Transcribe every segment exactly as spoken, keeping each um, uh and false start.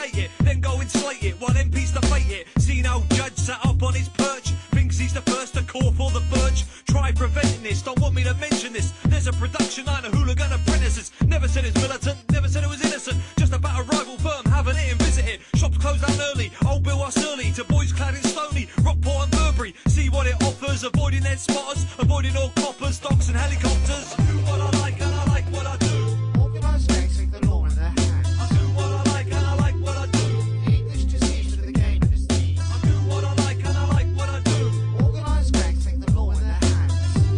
create it, then go and slate it, while M Ps debate it. Seen old judge sat up on his perch, thinks he's the first to call for the purge. Try preventing this, don't want me to mention this. There's a production line of hooligan apprentices. Never said it's militant, never said it was innocent. Just about a rival firm, having it and visit it. Shops close down early, old Bill us early. To boys clad in Stony, Rockport and Burberry. See what it offers, avoiding head spotters, avoiding all coppers, dogs and helicopters. I do what I like and I like what I do. Organised gangs take the law in their hands. I do what I like and I like what I do. The English disease of the game is the. I do what I like and I like what I do. Organised gangs take the law in their hands.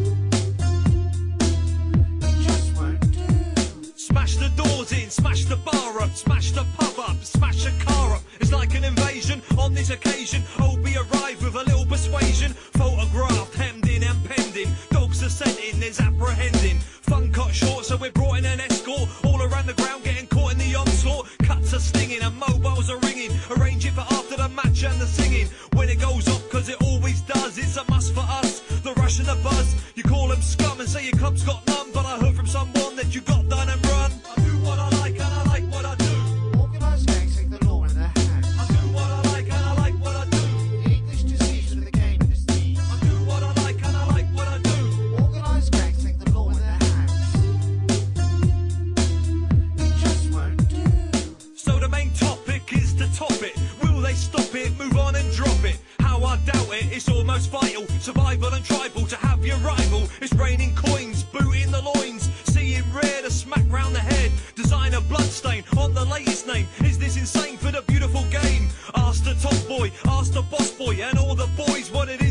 It just won't do. Smash the doors in, smash the bar up, smash the pub up, smash a car up. It's like an invasion on this occasion. O B arrived with a little persuasion. Photographed, hemmed in and pending. Dogs are sent in, there's apprehending. Fun cut short, so we're brought in an escort. All around the ground, getting caught in the onslaught. Cuts are stinging and mobiles are ringing. Arrange it for after the match and the singing. When it goes off, cause it always does. It's a must for us, the rush and the buzz. You call them scum and say your club's got none. But I heard from someone that you got done and run. I do what I like and I like what I do. Organised gangs take the law in their hands. I do what I like and I like what I do. The English disease of the game is the. I do what I like and I like what I do. Organised gangs take the law in their hands. It just won't do. So the main topic is to top it. Will they stop it, move on and drop it? How I doubt it, it's almost vital. Survival and tribal to have your rival. It's raining coins, booting the loins. Seeing rare to smack round the head. Designer bloodstain on the latest name. Is this insane for the beautiful game? Ask the top boy, ask the boss boy and all the boys what it is.